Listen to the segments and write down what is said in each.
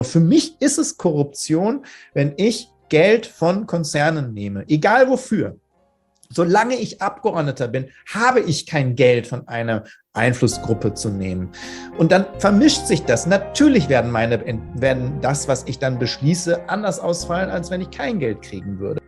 Für mich ist es Korruption, wenn ich Geld von Konzernen nehme, egal wofür. Solange ich Abgeordneter bin, habe ich kein Geld von einer Einflussgruppe zu nehmen. Und dann vermischt sich das. Natürlich werden das, was ich dann beschließe, anders ausfallen, als wenn ich kein Geld kriegen würde.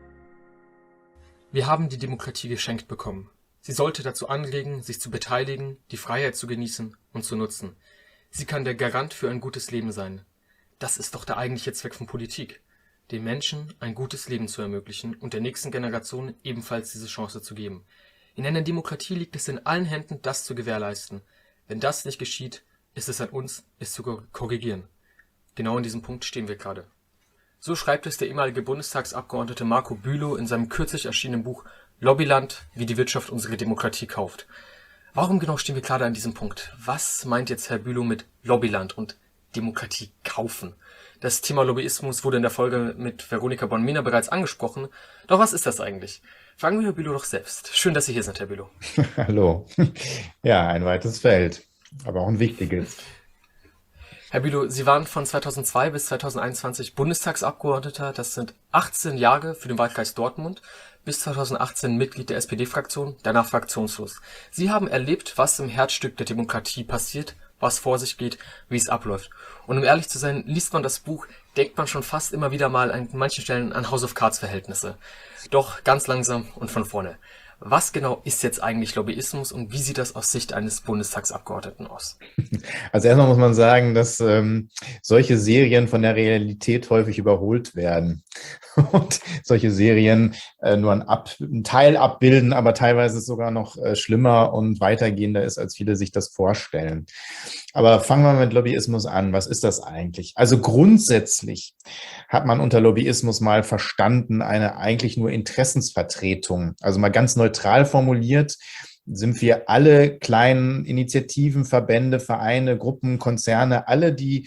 Wir haben die Demokratie geschenkt bekommen. Sie sollte dazu anregen, sich zu beteiligen, die Freiheit zu genießen und zu nutzen. Sie kann der Garant für ein gutes Leben sein. Das ist doch der eigentliche Zweck von Politik, den Menschen ein gutes Leben zu ermöglichen und der nächsten Generation ebenfalls diese Chance zu geben. In einer Demokratie liegt es in allen Händen, das zu gewährleisten. Wenn das nicht geschieht, ist es an uns, es zu korrigieren. Genau in diesem Punkt stehen wir gerade. So schreibt es der ehemalige Bundestagsabgeordnete Marco Bülow in seinem kürzlich erschienenen Buch Lobbyland, wie die Wirtschaft unsere Demokratie kauft. Warum genau stehen wir gerade an diesem Punkt? Was meint jetzt Herr Bülow mit Lobbyland und Demokratie kaufen? Das Thema Lobbyismus wurde in der Folge mit Veronika Bonn-Mehner bereits angesprochen. Doch was ist das eigentlich? Fragen wir Herr Bülow doch selbst. Schön, dass Sie hier sind, Herr Bülow. Hallo. Ja, ein weites Feld, aber auch ein wichtiges. Herr Bülow, Sie waren von 2002 bis 2021 Bundestagsabgeordneter. Das sind 18 Jahre für den Wahlkreis Dortmund. Bis 2018 Mitglied der SPD-Fraktion, danach fraktionslos. Sie haben erlebt, was im Herzstück der Demokratie passiert, was vor sich geht, wie es abläuft. Und um ehrlich zu sein, liest man das Buch, denkt man schon fast immer wieder mal an manchen Stellen an House of Cards Verhältnisse. Doch ganz langsam und von vorne. Was genau ist jetzt eigentlich Lobbyismus und wie sieht das aus Sicht eines Bundestagsabgeordneten aus? Also erstmal muss man sagen, dass solche Serien von der Realität häufig überholt werden und solche Serien nur einen Teil abbilden, aber teilweise sogar noch schlimmer und weitergehender ist, als viele sich das vorstellen. Aber fangen wir mit Lobbyismus an. Was ist das eigentlich? Also grundsätzlich hat man unter Lobbyismus mal verstanden, eine eigentlich nur Interessensvertretung. Also mal ganz neutral formuliert, sind wir alle kleinen Initiativen, Verbände, Vereine, Gruppen, Konzerne, alle, die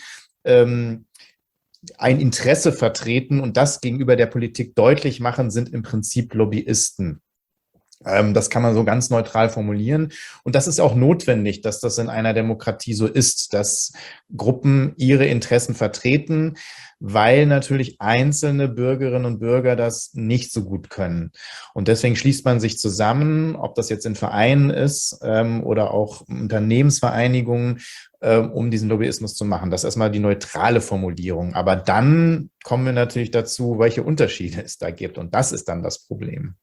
ein Interesse vertreten und das gegenüber der Politik deutlich machen, sind im Prinzip Lobbyisten. Das kann man so ganz neutral formulieren. Und das ist auch notwendig, dass das in einer Demokratie so ist, dass Gruppen ihre Interessen vertreten, weil natürlich einzelne Bürgerinnen und Bürger das nicht so gut können. Und deswegen schließt man sich zusammen, ob das jetzt in Vereinen ist oder auch Unternehmensvereinigungen, um diesen Lobbyismus zu machen. Das ist erstmal die neutrale Formulierung. Aber dann kommen wir natürlich dazu, welche Unterschiede es da gibt. Und das ist dann das Problem.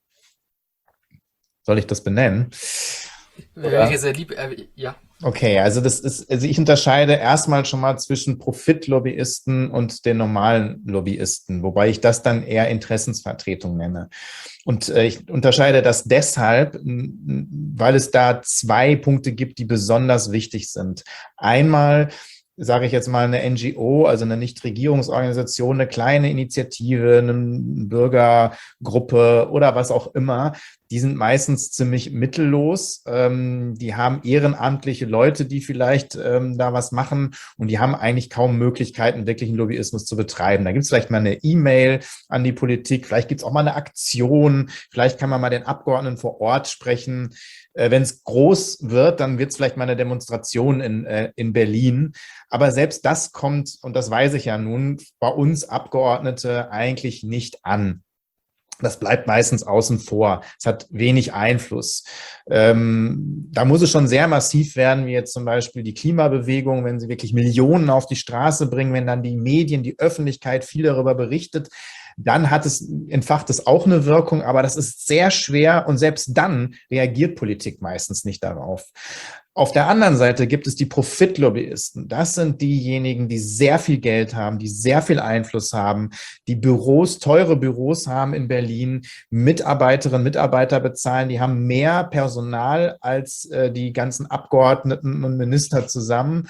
Soll ich das benennen? Wäre sehr lieb, ja. Okay, also ich unterscheide erstmal schon mal zwischen Profitlobbyisten und den normalen Lobbyisten, wobei ich das dann eher Interessensvertretung nenne. Und ich unterscheide das deshalb, weil es da zwei Punkte gibt, die besonders wichtig sind. Einmal sage ich jetzt mal, eine NGO, also eine Nichtregierungsorganisation, eine kleine Initiative, eine Bürgergruppe oder was auch immer, die sind meistens ziemlich mittellos. Die haben ehrenamtliche Leute, die vielleicht da was machen und die haben eigentlich kaum Möglichkeiten, wirklichen Lobbyismus zu betreiben. Da gibt es vielleicht mal eine E-Mail an die Politik, vielleicht gibt es auch mal eine Aktion, vielleicht kann man mal den Abgeordneten vor Ort sprechen. Wenn es groß wird, dann wird es vielleicht mal eine Demonstration in Berlin. Aber selbst das kommt, und das weiß ich ja nun, bei uns Abgeordnete eigentlich nicht an. Das bleibt meistens außen vor. Es hat wenig Einfluss. Da muss es schon sehr massiv werden, wie jetzt zum Beispiel die Klimabewegung, wenn sie wirklich Millionen auf die Straße bringen, wenn dann die Medien, die Öffentlichkeit viel darüber berichtet, dann entfacht es auch eine Wirkung, aber das ist sehr schwer und selbst dann reagiert Politik meistens nicht darauf. Auf der anderen Seite gibt es die Profitlobbyisten. Das sind diejenigen, die sehr viel Geld haben, die sehr viel Einfluss haben, die teure Büros haben in Berlin, Mitarbeiterinnen und Mitarbeiter bezahlen, die haben mehr Personal als die ganzen Abgeordneten und Minister zusammen.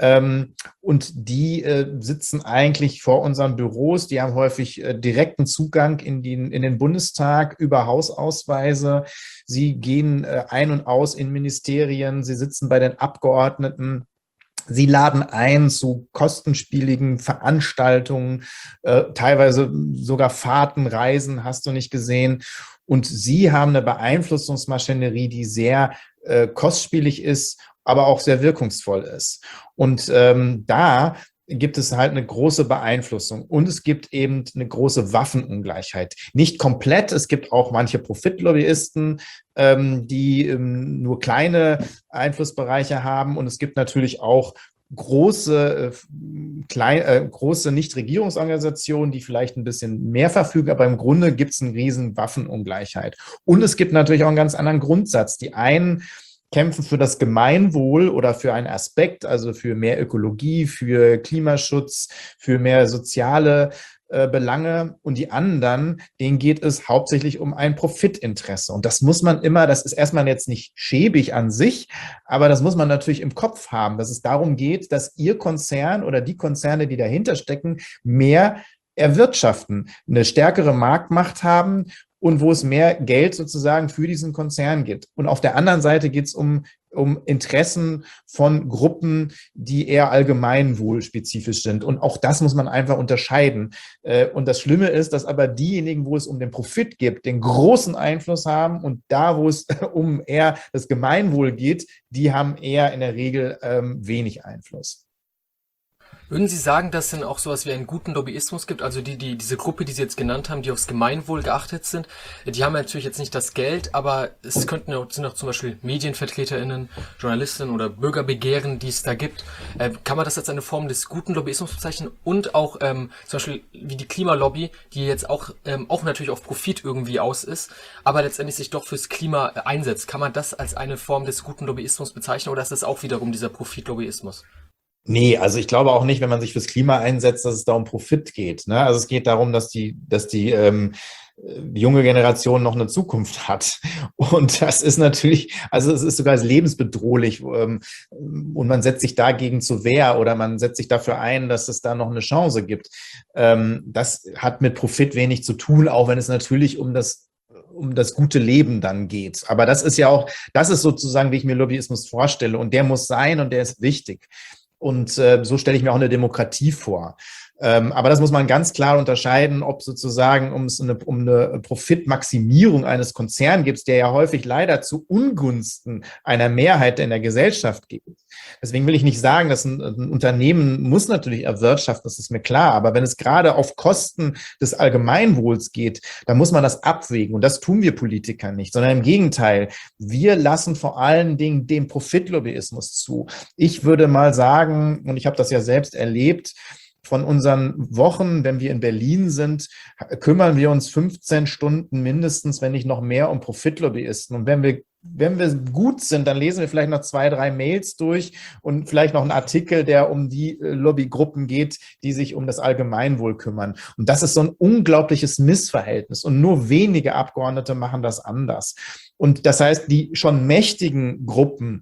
Und die sitzen eigentlich vor unseren Büros, die haben häufig direkten Zugang in den Bundestag über Hausausweise. Sie gehen ein und aus in Ministerien, sie sitzen bei den Abgeordneten. Sie laden ein zu kostenspieligen Veranstaltungen, teilweise sogar Fahrten, Reisen, hast du nicht gesehen. Und sie haben eine Beeinflussungsmaschinerie, die sehr kostspielig ist, aber auch sehr wirkungsvoll ist. Und da gibt es halt eine große Beeinflussung und es gibt eben eine große Waffenungleichheit. Nicht komplett, es gibt auch manche Profitlobbyisten, die nur kleine Einflussbereiche haben und es gibt natürlich auch große Nichtregierungsorganisationen, die vielleicht ein bisschen mehr verfügen, aber im Grunde gibt es eine riesen Waffenungleichheit. Und es gibt natürlich auch einen ganz anderen Grundsatz. Die einen kämpfen für das Gemeinwohl oder für einen Aspekt, also für mehr Ökologie, für Klimaschutz, für mehr soziale Belange und die anderen, denen geht es hauptsächlich um ein Profitinteresse. Und das muss man immer, das ist erstmal jetzt nicht schäbig an sich, aber das muss man natürlich im Kopf haben, dass es darum geht, dass Ihr Konzern oder die Konzerne, die dahinter stecken, mehr erwirtschaften, eine stärkere Marktmacht haben und wo es mehr Geld sozusagen für diesen Konzern gibt. Und auf der anderen Seite geht es um Interessen von Gruppen, die eher allgemeinwohlspezifisch sind. Und auch das muss man einfach unterscheiden. Und das Schlimme ist, dass aber diejenigen, wo es um den Profit geht, den großen Einfluss haben und da, wo es um eher das Gemeinwohl geht, die haben eher in der Regel wenig Einfluss. Würden Sie sagen, dass es denn auch sowas wie einen guten Lobbyismus gibt? Also diese Gruppe, die Sie jetzt genannt haben, die aufs Gemeinwohl geachtet sind, die haben natürlich jetzt nicht das Geld, aber sind auch zum Beispiel MedienvertreterInnen, JournalistInnen oder Bürgerbegehren, die es da gibt. Kann man das als eine Form des guten Lobbyismus bezeichnen? Und auch zum Beispiel wie die Klimalobby, die jetzt auch natürlich auf Profit irgendwie aus ist, aber letztendlich sich doch fürs Klima einsetzt. Kann man das als eine Form des guten Lobbyismus bezeichnen oder ist das auch wiederum dieser Profitlobbyismus? Nee, also ich glaube auch nicht, wenn man sich fürs Klima einsetzt, dass es da um Profit geht. Ne? Also es geht darum, dass die junge Generation noch eine Zukunft hat. Und das ist natürlich, also es ist sogar lebensbedrohlich. Und man setzt sich dagegen zur Wehr oder man setzt sich dafür ein, dass es da noch eine Chance gibt. Das hat mit Profit wenig zu tun, auch wenn es natürlich um das gute Leben dann geht. Aber das ist ja auch, das ist sozusagen, wie ich mir Lobbyismus vorstelle. Und der muss sein und der ist wichtig. Und so stelle ich mir auch eine Demokratie vor. Aber das muss man ganz klar unterscheiden, ob sozusagen um eine Profitmaximierung eines Konzerns geht, der ja häufig leider zu Ungunsten einer Mehrheit in der Gesellschaft geht. Deswegen will ich nicht sagen, dass ein Unternehmen muss natürlich erwirtschaften, das ist mir klar. Aber wenn es gerade auf Kosten des Allgemeinwohls geht, dann muss man das abwägen. Und das tun wir Politiker nicht, sondern im Gegenteil. Wir lassen vor allen Dingen den Profitlobbyismus zu. Ich würde mal sagen, und ich habe das ja selbst erlebt, von unseren Wochen, wenn wir in Berlin sind, kümmern wir uns 15 Stunden mindestens, wenn nicht noch mehr, um Profitlobbyisten. Und wenn wir gut sind, dann lesen wir vielleicht noch 2, 3 Mails durch und vielleicht noch einen Artikel, der um die Lobbygruppen geht, die sich um das Allgemeinwohl kümmern. Und das ist so ein unglaubliches Missverhältnis. Und nur wenige Abgeordnete machen das anders. Und das heißt, die schon mächtigen Gruppen,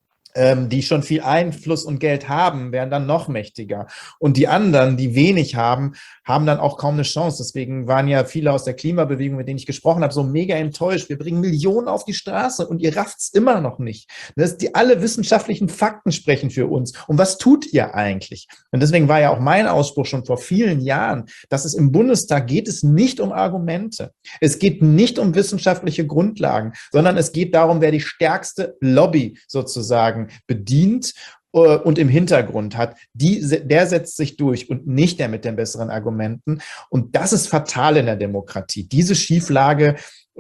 die schon viel Einfluss und Geld haben, werden dann noch mächtiger. Und die anderen, die wenig haben, haben dann auch kaum eine Chance. Deswegen waren ja viele aus der Klimabewegung, mit denen ich gesprochen habe, so mega enttäuscht. Wir bringen Millionen auf die Straße und ihr rafft's immer noch nicht. Alle wissenschaftlichen Fakten sprechen für uns. Und was tut ihr eigentlich? Und deswegen war ja auch mein Ausspruch schon vor vielen Jahren, dass es im Bundestag geht es nicht um Argumente. Es geht nicht um wissenschaftliche Grundlagen, sondern es geht darum, wer die stärkste Lobby sozusagen bedient und im Hintergrund hat, der setzt sich durch und nicht der mit den besseren Argumenten. Und das ist fatal in der Demokratie. Diese Schieflage,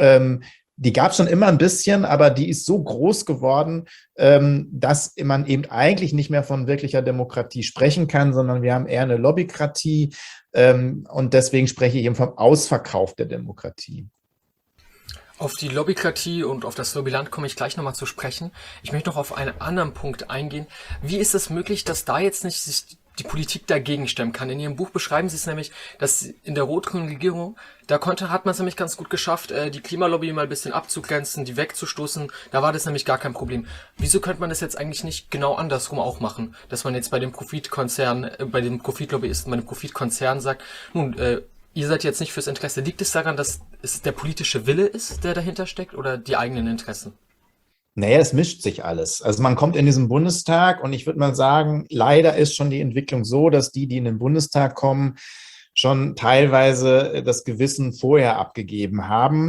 die gab es schon immer ein bisschen, aber die ist so groß geworden, dass man eben eigentlich nicht mehr von wirklicher Demokratie sprechen kann, sondern wir haben eher eine Lobbykratie. Und deswegen spreche ich eben vom Ausverkauf der Demokratie. Auf die Lobbykratie und auf das Lobbyland komme ich gleich nochmal zu sprechen. Ich möchte noch auf einen anderen Punkt eingehen. Wie ist es möglich, dass da jetzt nicht sich die Politik dagegen stemmen kann? In Ihrem Buch beschreiben Sie es nämlich, dass in der rot-grünen Regierung, hat man es nämlich ganz gut geschafft, die Klimalobby mal ein bisschen abzugrenzen, die wegzustoßen. Da war das nämlich gar kein Problem. Wieso könnte man das jetzt eigentlich nicht genau andersrum auch machen? Dass man jetzt bei dem Profitkonzern, bei dem Profitlobbyisten, bei dem Profitkonzern sagt, nun, ihr seid jetzt nicht fürs Interesse. Liegt es daran, dass es der politische Wille ist, der dahinter steckt, oder die eigenen Interessen? Naja, es mischt sich alles. Also man kommt in diesen Bundestag und ich würde mal sagen, leider ist schon die Entwicklung so, dass die in den Bundestag kommen, schon teilweise das Gewissen vorher abgegeben haben.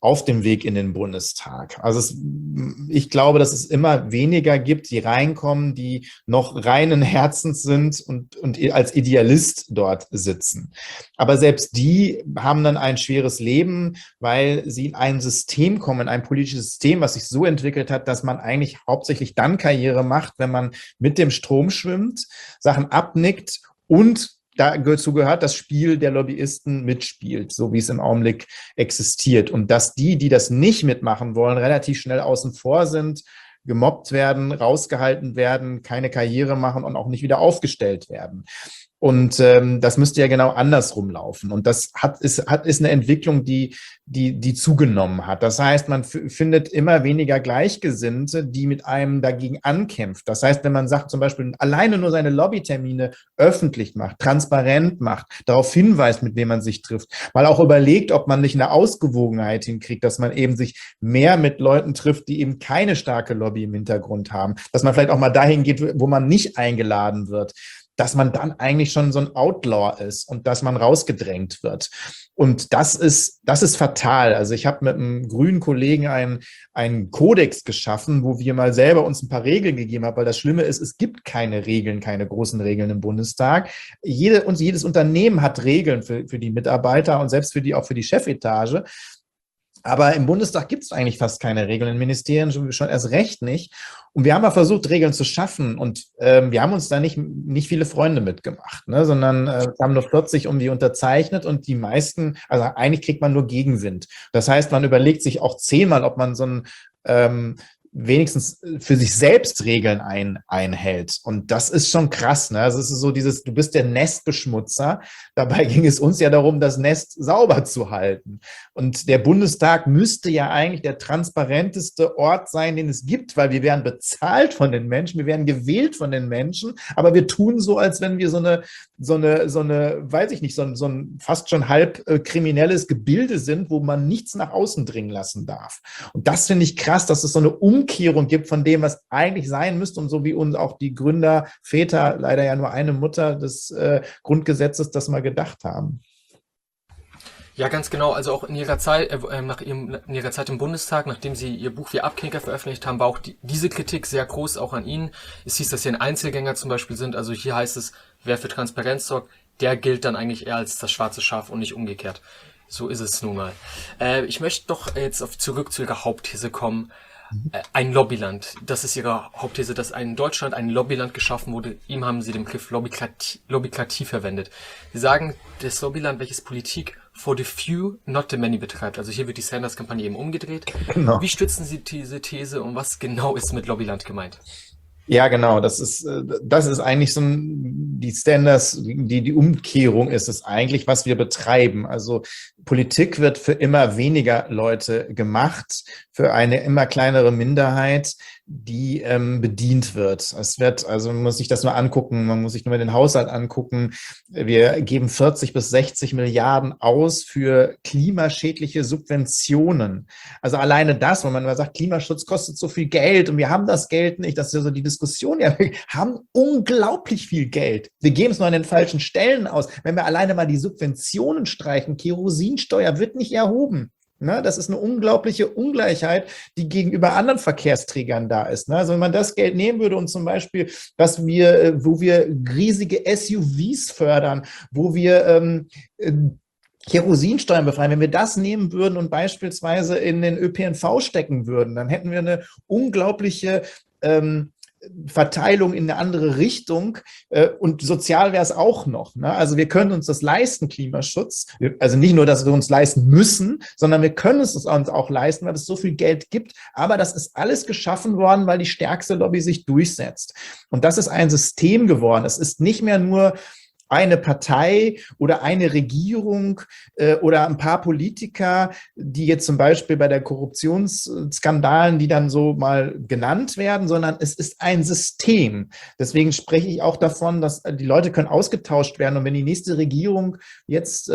auf dem Weg in den Bundestag. Also ich glaube, dass es immer weniger gibt, die reinkommen, die noch reinen Herzens sind und als Idealist dort sitzen. Aber selbst die haben dann ein schweres Leben, weil sie in ein System kommen, in ein politisches System, was sich so entwickelt hat, dass man eigentlich hauptsächlich dann Karriere macht, wenn man mit dem Strom schwimmt, Sachen abnickt und dazu gehört, das Spiel der Lobbyisten mitspielt, so wie es im Augenblick existiert. Und dass die das nicht mitmachen wollen, relativ schnell außen vor sind, gemobbt werden, rausgehalten werden, keine Karriere machen und auch nicht wieder aufgestellt werden. Und das müsste ja genau andersrum laufen. Und das ist eine Entwicklung, die zugenommen hat. Das heißt, man findet immer weniger Gleichgesinnte, die mit einem dagegen ankämpft. Das heißt, wenn man sagt, zum Beispiel alleine nur seine Lobbytermine öffentlich macht, transparent macht, darauf hinweist, mit wem man sich trifft, mal auch überlegt, ob man nicht eine Ausgewogenheit hinkriegt, dass man eben sich mehr mit Leuten trifft, die eben keine starke Lobby im Hintergrund haben, dass man vielleicht auch mal dahin geht, wo man nicht eingeladen wird, dass man dann eigentlich schon so ein Outlaw ist und dass man rausgedrängt wird. Und das ist fatal. Also ich habe mit einem grünen Kollegen einen Kodex geschaffen, wo wir mal selber uns ein paar Regeln gegeben haben, weil das Schlimme ist, es gibt keine Regeln, keine großen Regeln im Bundestag. Jedes Unternehmen hat Regeln für die Mitarbeiter und selbst auch für die Chefetage. Aber im Bundestag gibt es eigentlich fast keine Regeln, in Ministerien schon erst recht nicht. Und wir haben mal versucht, Regeln zu schaffen und wir haben uns da nicht viele Freunde mitgemacht, ne, sondern haben nur 40 irgendwie unterzeichnet und die meisten, also eigentlich kriegt man nur Gegenwind. Das heißt, man überlegt sich auch 10-mal, ob man so ein wenigstens für sich selbst Regeln einhält. Und das ist schon krass, ne? Also es ist so du bist der Nestbeschmutzer. Dabei ging es uns ja darum, das Nest sauber zu halten. Und der Bundestag müsste ja eigentlich der transparenteste Ort sein, den es gibt, weil wir werden bezahlt von den Menschen, wir werden gewählt von den Menschen, aber wir tun so, als wenn wir so eine, weiß ich nicht, so ein fast schon halb kriminelles Gebilde sind, wo man nichts nach außen dringen lassen darf. Und das finde ich krass, dass es so eine Umkehrung gibt von dem, was eigentlich sein müsste und so wie uns auch die Gründer, Väter, leider ja nur eine Mutter des Grundgesetzes, das mal gedacht haben. Ja, ganz genau. Also auch in ihrer Zeit, in ihrer Zeit im Bundestag, nachdem sie ihr Buch Wir Abknicker veröffentlicht haben, war auch diese Kritik sehr groß, auch an ihnen. Es hieß, dass sie ein Einzelgänger zum Beispiel sind. Also hier heißt es, wer für Transparenz sorgt, der gilt dann eigentlich eher als das schwarze Schaf und nicht umgekehrt. So ist es nun mal. Ich möchte doch jetzt zurück zu ihrer Hauptthese kommen. Ein Lobbyland. Das ist ihre Hauptthese, dass in Deutschland ein Lobbyland geschaffen wurde. Ihm haben sie den Begriff Lobbykratie verwendet. Sie sagen, das Lobbyland, welches Politik for the few, not the many betreibt. Also hier wird die Sanders-Kampagne eben umgedreht. Genau. Wie stützen Sie diese These und was genau ist mit Lobbyland gemeint? Ja, genau. Das ist eigentlich so die Sanders, die Umkehrung ist es eigentlich, was wir betreiben. Also Politik wird für immer weniger Leute gemacht, für eine immer kleinere Minderheit, die bedient wird. Also man muss sich das nur angucken, man muss sich nur mal den Haushalt angucken. Wir geben 40 bis 60 Milliarden aus für klimaschädliche Subventionen. Also alleine das, wenn man mal sagt, Klimaschutz kostet so viel Geld und wir haben das Geld nicht, das ist ja so die Diskussion, ja, wir haben unglaublich viel Geld. Wir geben es nur an den falschen Stellen aus. Wenn wir alleine mal die Subventionen streichen, Kerosinsteuer wird nicht erhoben. Ne, das ist eine unglaubliche Ungleichheit, die gegenüber anderen Verkehrsträgern da ist. Ne? Also wenn man das Geld nehmen würde und zum Beispiel, wo wir riesige SUVs fördern, wo wir Kerosinsteuern befreien, wenn wir das nehmen würden und beispielsweise in den ÖPNV stecken würden, dann hätten wir eine unglaubliche Verteilung in eine andere Richtung und sozial wäre es auch noch. Ne? Also wir können uns das leisten, Klimaschutz. Also nicht nur, dass wir uns leisten müssen, sondern wir können es uns auch leisten, weil es so viel Geld gibt. Aber das ist alles geschaffen worden, weil die stärkste Lobby sich durchsetzt. Und das ist ein System geworden. Es ist nicht mehr nur eine Partei oder eine Regierung oder ein paar Politiker, die jetzt zum Beispiel bei der Korruptionsskandalen, die dann so mal genannt werden, sondern es ist ein System. Deswegen spreche ich auch davon, dass die Leute können ausgetauscht werden. Und wenn die nächste Regierung jetzt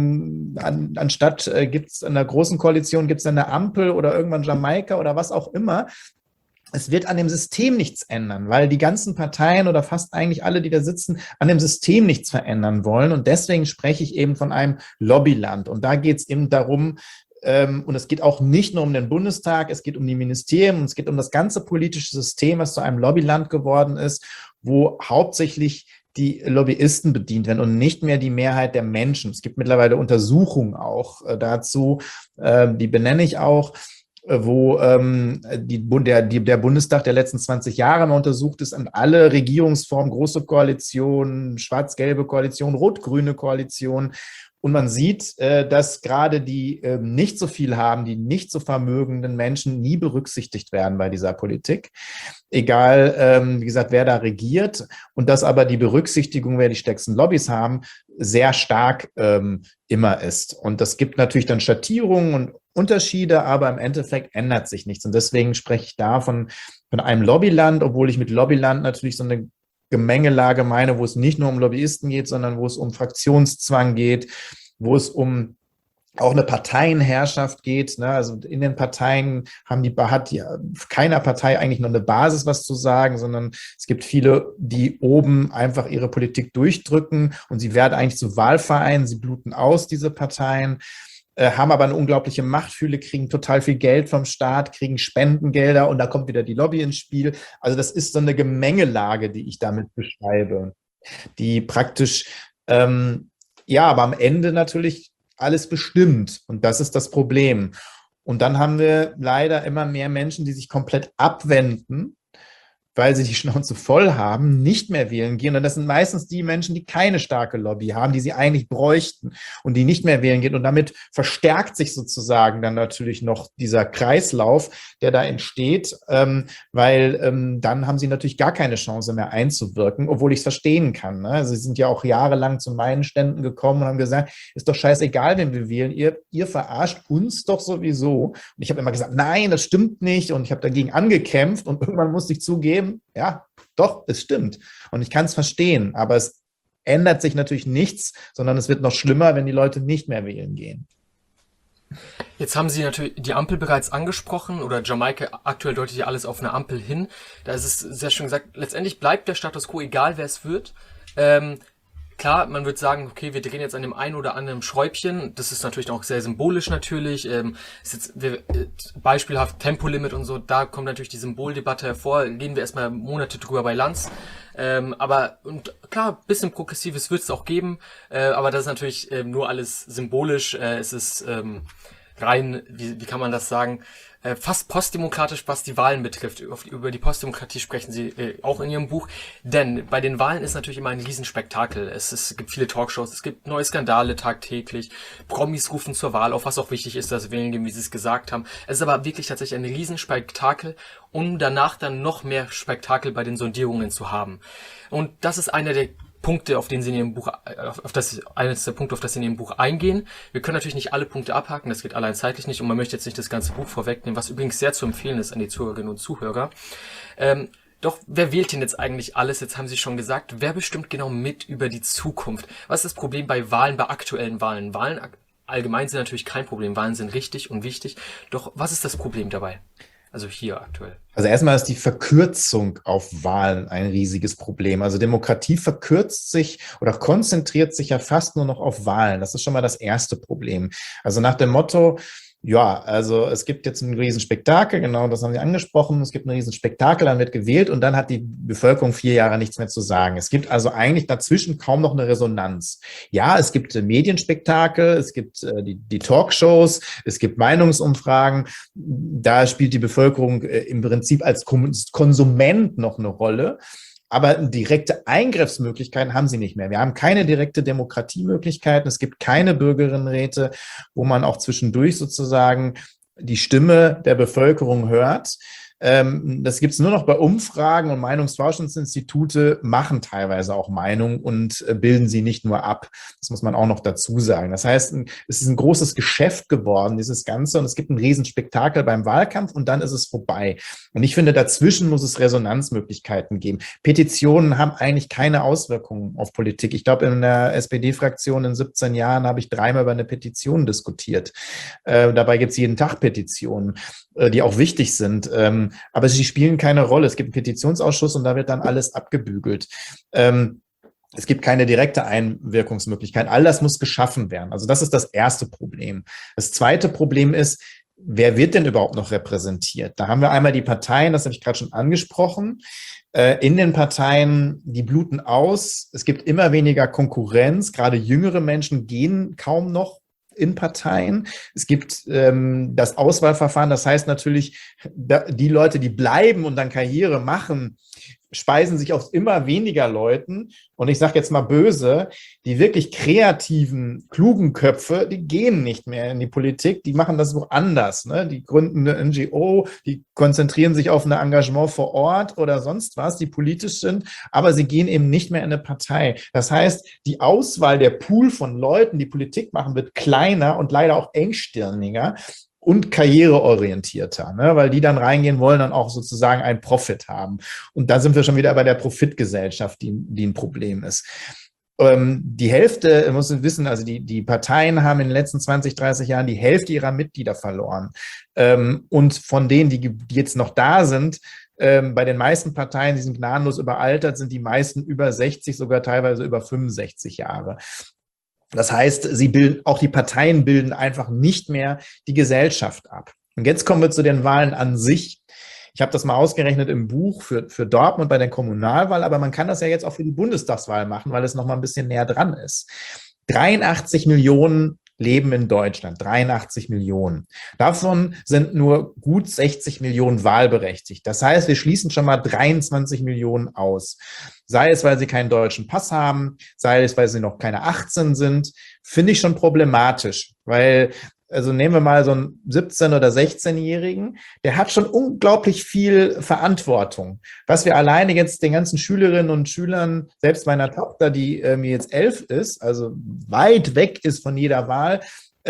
anstatt gibt es in einer großen Koalition, gibt es eine Ampel oder irgendwann Jamaika oder was auch immer, es wird an dem System nichts ändern, weil die ganzen Parteien oder fast eigentlich alle, die da sitzen, an dem System nichts verändern wollen. Und deswegen spreche ich eben von einem Lobbyland. Und da geht es eben darum, Und es geht auch nicht nur um den Bundestag, es geht um die Ministerien und es geht um das ganze politische System, was zu einem Lobbyland geworden ist, wo hauptsächlich die Lobbyisten bedient werden und nicht mehr die Mehrheit der Menschen. Es gibt mittlerweile Untersuchungen auch dazu, die benenne ich auch, wo der Bundestag der letzten 20 Jahre mal untersucht ist an alle Regierungsformen, große Koalitionen, schwarz-gelbe Koalition, rot-grüne Koalition. Und man sieht, dass gerade die nicht so viel haben, die nicht so vermögenden Menschen nie berücksichtigt werden bei dieser Politik. Egal, wie gesagt, wer da regiert. Und dass aber die Berücksichtigung, wer die stärksten Lobbys haben, sehr stark immer ist. Und das gibt natürlich dann Schattierungen und Unterschiede, aber im Endeffekt ändert sich nichts. Und deswegen spreche ich da von einem Lobbyland, obwohl ich mit Lobbyland natürlich so eine Gemengelage meine, wo es nicht nur um Lobbyisten geht, sondern wo es um Fraktionszwang geht, wo es um auch eine Parteienherrschaft geht. Ne? Also in den Parteien hat keiner Partei eigentlich noch eine Basis, was zu sagen, sondern es gibt viele, die oben einfach ihre Politik durchdrücken und sie werden eigentlich zu Wahlvereinen, sie bluten aus, diese Parteien. Haben aber eine unglaubliche Machtfülle, kriegen total viel Geld vom Staat, kriegen Spendengelder und da kommt wieder die Lobby ins Spiel. Also das ist so eine Gemengelage, die ich damit beschreibe, die praktisch, aber am Ende natürlich alles bestimmt und das ist das Problem. Und dann haben wir leider immer mehr Menschen, die sich komplett abwenden, weil sie die Schnauze voll haben, nicht mehr wählen gehen. Und das sind meistens die Menschen, die keine starke Lobby haben, die sie eigentlich bräuchten und die nicht mehr wählen gehen. Und damit verstärkt sich sozusagen dann natürlich noch dieser Kreislauf, der da entsteht, weil dann haben sie natürlich gar keine Chance mehr einzuwirken, obwohl ich es verstehen kann. Ne? Also sie sind ja auch jahrelang zu meinen Ständen gekommen und haben gesagt, ist doch scheißegal, wen wir wählen, ihr verarscht uns doch sowieso. Und ich habe immer gesagt, nein, das stimmt nicht. Und ich habe dagegen angekämpft und irgendwann musste ich zugeben, ja, doch, es stimmt. Und ich kann es verstehen, aber es ändert sich natürlich nichts, sondern es wird noch schlimmer, wenn die Leute nicht mehr wählen gehen. Jetzt haben Sie natürlich die Ampel bereits angesprochen oder Jamaika, aktuell deutet ja alles auf eine Ampel hin. Da ist es sehr schön gesagt, letztendlich bleibt der Status quo, egal wer es wird. Klar, man wird sagen, okay, wir drehen jetzt an dem einen oder anderen Schräubchen. Das ist natürlich auch sehr symbolisch natürlich. Ist jetzt beispielhaft Tempolimit und so, da kommt natürlich die Symboldebatte hervor. Gehen wir erstmal Monate drüber bei Lanz. Aber und klar, bisschen Progressives wird es auch geben. Aber das ist natürlich nur alles symbolisch. Es ist rein, wie kann man das sagen, fast postdemokratisch, was die Wahlen betrifft. Über die Postdemokratie sprechen Sie auch in Ihrem Buch. Denn bei den Wahlen ist natürlich immer ein Riesenspektakel. Es gibt viele Talkshows, es gibt neue Skandale tagtäglich. Promis rufen zur Wahl auf, was auch wichtig ist, dass wählen gehen, wie Sie es gesagt haben. Es ist aber wirklich tatsächlich ein Riesenspektakel, um danach dann noch mehr Spektakel bei den Sondierungen zu haben. Und das ist einer der Punkte, auf denen Sie in Ihrem Buch, eines der Punkte, auf das Sie in Ihrem Buch eingehen. Wir können natürlich nicht alle Punkte abhaken, das geht allein zeitlich nicht und man möchte jetzt nicht das ganze Buch vorwegnehmen, was übrigens sehr zu empfehlen ist an die Zuhörerinnen und Zuhörer. Doch wer wählt denn jetzt eigentlich alles? Jetzt haben Sie schon gesagt, wer bestimmt genau mit über die Zukunft? Was ist das Problem bei Wahlen, bei aktuellen Wahlen? Wahlen allgemein sind natürlich kein Problem, Wahlen sind richtig und wichtig. Doch was ist das Problem dabei? Also hier aktuell. Also erstmal ist die Verkürzung auf Wahlen ein riesiges Problem. Also Demokratie verkürzt sich oder konzentriert sich ja fast nur noch auf Wahlen. Das ist schon mal das erste Problem. Also nach dem Motto, ja, also es gibt jetzt ein Riesenspektakel, genau, das haben Sie angesprochen, es gibt ein Riesenspektakel, dann wird gewählt und dann hat die Bevölkerung 4 Jahre nichts mehr zu sagen. Es gibt also eigentlich dazwischen kaum noch eine Resonanz. Ja, es gibt Medienspektakel, es gibt die Talkshows, es gibt Meinungsumfragen, da spielt die Bevölkerung im Prinzip als Konsument noch eine Rolle. Aber direkte Eingriffsmöglichkeiten haben sie nicht mehr. Wir haben keine direkte Demokratiemöglichkeiten. Es gibt keine Bürgerinnenräte, wo man auch zwischendurch sozusagen die Stimme der Bevölkerung hört. Das gibt es nur noch bei Umfragen und Meinungsforschungsinstitute machen teilweise auch Meinung und bilden sie nicht nur ab. Das muss man auch noch dazu sagen. Das heißt, es ist ein großes Geschäft geworden, dieses Ganze, und es gibt ein Riesenspektakel beim Wahlkampf und dann ist es vorbei. Und ich finde, dazwischen muss es Resonanzmöglichkeiten geben. Petitionen haben eigentlich keine Auswirkungen auf Politik. Ich glaube, in der SPD-Fraktion in 17 Jahren habe ich 3-mal über eine Petition diskutiert. Dabei gibt es jeden Tag Petitionen, die auch wichtig sind. Aber sie spielen keine Rolle. Es gibt einen Petitionsausschuss und da wird dann alles abgebügelt. Es gibt keine direkte Einwirkungsmöglichkeit. All das muss geschaffen werden. Also das ist das erste Problem. Das zweite Problem ist, wer wird denn überhaupt noch repräsentiert? Da haben wir einmal die Parteien, das habe ich gerade schon angesprochen. In den Parteien, die bluten aus. Es gibt immer weniger Konkurrenz. Gerade jüngere Menschen gehen kaum noch in Parteien. Es gibt das Auswahlverfahren. Das heißt natürlich, die Leute, die bleiben und dann Karriere machen, speisen sich aus immer weniger Leuten. Und ich sage jetzt mal böse, die wirklich kreativen, klugen Köpfe, die gehen nicht mehr in die Politik, die machen das woanders. Ne? Die gründen eine NGO, die konzentrieren sich auf ein Engagement vor Ort oder sonst was, die politisch sind, aber sie gehen eben nicht mehr in eine Partei. Das heißt, die Auswahl, der Pool von Leuten, die Politik machen, wird kleiner und leider auch engstirniger und karriereorientierter, ne? Weil die dann reingehen wollen und auch sozusagen einen Profit haben. Und da sind wir schon wieder bei der Profitgesellschaft, die ein Problem ist. Die Hälfte, muss man wissen, also die Parteien haben in den letzten 20, 30 Jahren die Hälfte ihrer Mitglieder verloren. Und von denen, die jetzt noch da sind, bei den meisten Parteien, die sind gnadenlos überaltert, sind die meisten über 60, sogar teilweise über 65 Jahre. Das heißt, auch die Parteien bilden einfach nicht mehr die Gesellschaft ab. Und jetzt kommen wir zu den Wahlen an sich. Ich habe das mal ausgerechnet im Buch für Dortmund bei der Kommunalwahl, aber man kann das ja jetzt auch für die Bundestagswahl machen, weil es noch mal ein bisschen näher dran ist. 83 Millionen leben in Deutschland, 83 Millionen. Davon sind nur gut 60 Millionen wahlberechtigt. Das heißt, wir schließen schon mal 23 Millionen aus. Sei es, weil sie keinen deutschen Pass haben, sei es, weil sie noch keine 18 sind, finde ich schon problematisch, weil, also nehmen wir mal so einen 17- oder 16-Jährigen, der hat schon unglaublich viel Verantwortung. Was wir alleine jetzt den ganzen Schülerinnen und Schülern, selbst meiner Tochter, die jetzt 11 ist, also weit weg ist von jeder Wahl,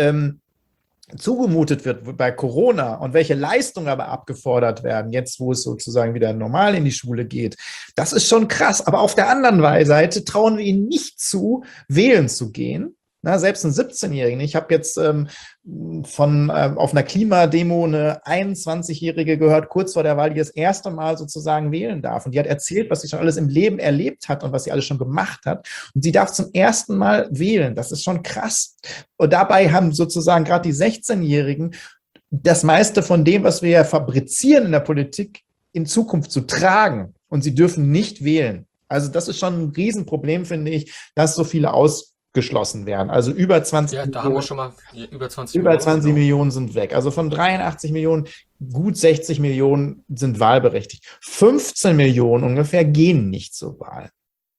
zugemutet wird bei Corona und welche Leistungen aber abgefordert werden, jetzt wo es sozusagen wieder normal in die Schule geht, das ist schon krass. Aber auf der anderen Seite trauen wir ihnen nicht zu, wählen zu gehen. Na, selbst ein 17-Jährigen. Ich habe jetzt auf einer Klimademo eine 21-Jährige gehört, kurz vor der Wahl, die das erste Mal sozusagen wählen darf. Und die hat erzählt, was sie schon alles im Leben erlebt hat und was sie alles schon gemacht hat. Und sie darf zum ersten Mal wählen. Das ist schon krass. Und dabei haben sozusagen gerade die 16-Jährigen das meiste von dem, was wir ja fabrizieren in der Politik, in Zukunft zu tragen. Und sie dürfen nicht wählen. Also das ist schon ein Riesenproblem, finde ich, dass so viele ausgeschlossen werden. Also über 20 Ja, da haben wir schon mal über 20 über Millionen. 20 Millionen sind weg. Also von 83 Millionen, gut 60 Millionen sind wahlberechtigt. 15 Millionen ungefähr gehen nicht zur Wahl.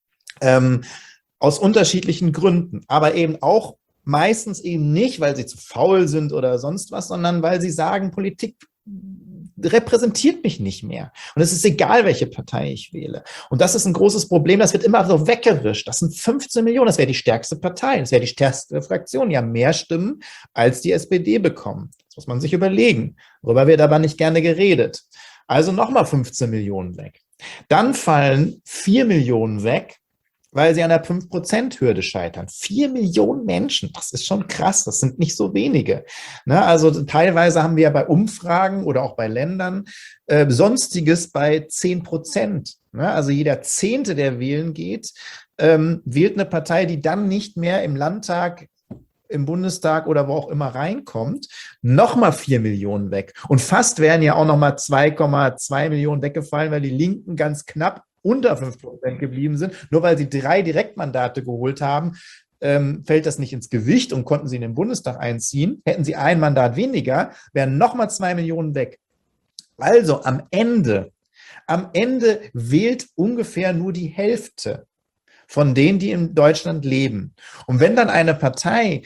Aus unterschiedlichen Gründen, aber eben auch meistens eben nicht, weil sie zu faul sind oder sonst was, sondern weil sie sagen, Politik repräsentiert mich nicht mehr. Und es ist egal, welche Partei ich wähle. Und das ist ein großes Problem, das wird immer so weggerischt. Das sind 15 Millionen, das wäre die stärkste Partei, das wäre die stärkste Fraktion, die haben mehr Stimmen als die SPD bekommen. Das muss man sich überlegen. Darüber wird aber nicht gerne geredet. Also nochmal 15 Millionen weg. Dann fallen 4 Millionen weg, weil sie an der 5%-Hürde scheitern. 4 Millionen Menschen, das ist schon krass, das sind nicht so wenige. Ne, also teilweise haben wir ja bei Umfragen oder auch bei Ländern Sonstiges bei 10%. Ne, also jeder Zehnte, der wählen geht, wählt eine Partei, die dann nicht mehr im Landtag, im Bundestag oder wo auch immer reinkommt, nochmal 4 Millionen weg. Und fast wären ja auch nochmal 2,2 Millionen weggefallen, weil die Linken ganz knapp unter 5% geblieben sind. Nur weil sie 3 Direktmandate geholt haben, fällt das nicht ins Gewicht und konnten sie in den Bundestag einziehen. Hätten sie ein Mandat weniger, wären nochmal 2 Millionen weg. Also am Ende wählt ungefähr nur die Hälfte von denen, die in Deutschland leben. Und wenn dann eine Partei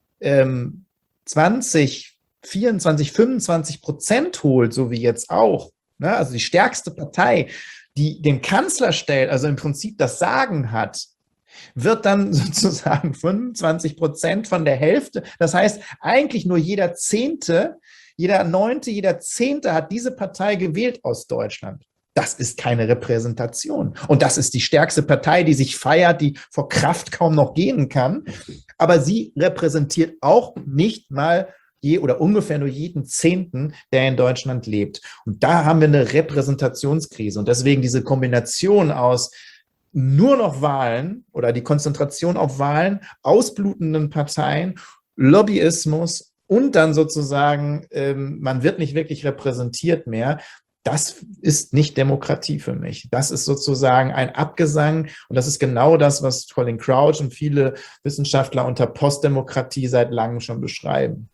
20, 24, 25% holt, so wie jetzt auch, ne, also die stärkste Partei, die den Kanzler stellt, also im Prinzip das Sagen hat, wird dann sozusagen 25% von der Hälfte. Das heißt, eigentlich nur jeder Zehnte, jeder Neunte, jeder Zehnte hat diese Partei gewählt aus Deutschland. Das ist keine Repräsentation. Und das ist die stärkste Partei, die sich feiert, die vor Kraft kaum noch gehen kann. Aber sie repräsentiert auch nicht mal oder ungefähr nur jeden Zehnten, der in Deutschland lebt. Und da haben wir eine Repräsentationskrise. Und deswegen diese Kombination aus nur noch Wahlen oder die Konzentration auf Wahlen, ausblutenden Parteien, Lobbyismus und dann sozusagen, man wird nicht wirklich repräsentiert mehr. Das ist nicht Demokratie für mich. Das ist sozusagen ein Abgesang und das ist genau das, was Colin Crouch und viele Wissenschaftler unter Postdemokratie seit langem schon beschreiben.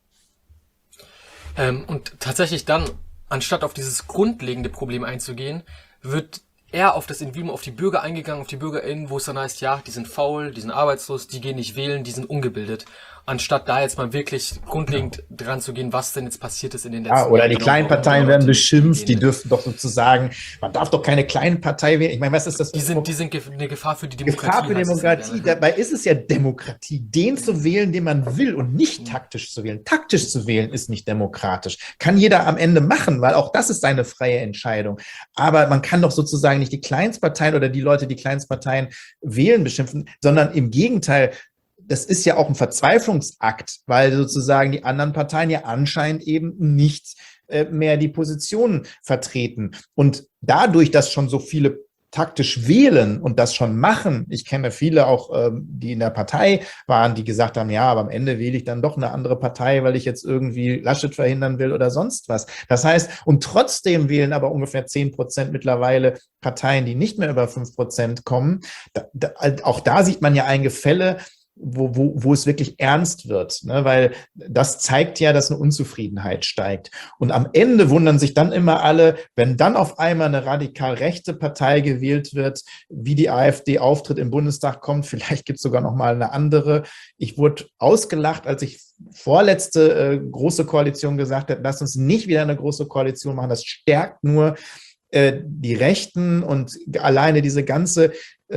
Und tatsächlich dann, anstatt auf dieses grundlegende Problem einzugehen, wird eher auf das Individuum, auf die Bürger eingegangen, auf die BürgerInnen, wo es dann heißt, ja, die sind faul, die sind arbeitslos, die gehen nicht wählen, die sind ungebildet. Anstatt da jetzt mal wirklich grundlegend dran zu gehen, was denn jetzt passiert ist in den letzten Jahren. Oder die kleinen Parteien werden beschimpft, die dürfen doch sozusagen, man darf doch keine kleinen Partei wählen. Ich meine, was ist das? Die sind eine Gefahr für die Demokratie. Gefahr für Demokratie. Dabei ist es ja Demokratie, den zu wählen, den man will und nicht taktisch zu wählen. Taktisch zu wählen ist nicht demokratisch. Kann jeder am Ende machen, weil auch das ist seine freie Entscheidung. Aber man kann doch sozusagen nicht die Kleinstparteien oder die Leute, die Kleinstparteien wählen, beschimpfen, sondern im Gegenteil, das ist ja auch ein Verzweiflungsakt, weil sozusagen die anderen Parteien ja anscheinend eben nicht mehr die Positionen vertreten. Und dadurch, dass schon so viele taktisch wählen und das schon machen, ich kenne viele auch, die in der Partei waren, die gesagt haben, ja, aber am Ende wähle ich dann doch eine andere Partei, weil ich jetzt irgendwie Laschet verhindern will oder sonst was. Das heißt, und trotzdem wählen aber ungefähr 10% mittlerweile Parteien, die nicht mehr über 5% kommen. Auch da sieht man ja ein Gefälle, wo es wirklich ernst wird, ne? Weil das zeigt ja, dass eine Unzufriedenheit steigt. Und am Ende wundern sich dann immer alle, wenn dann auf einmal eine radikal rechte Partei gewählt wird, wie die AfD auftritt im Bundestag kommt, vielleicht gibt es sogar noch mal eine andere. Ich wurde ausgelacht, als ich vorletzte große Koalition gesagt habe, lass uns nicht wieder eine große Koalition machen, das stärkt nur die Rechten und alleine diese ganze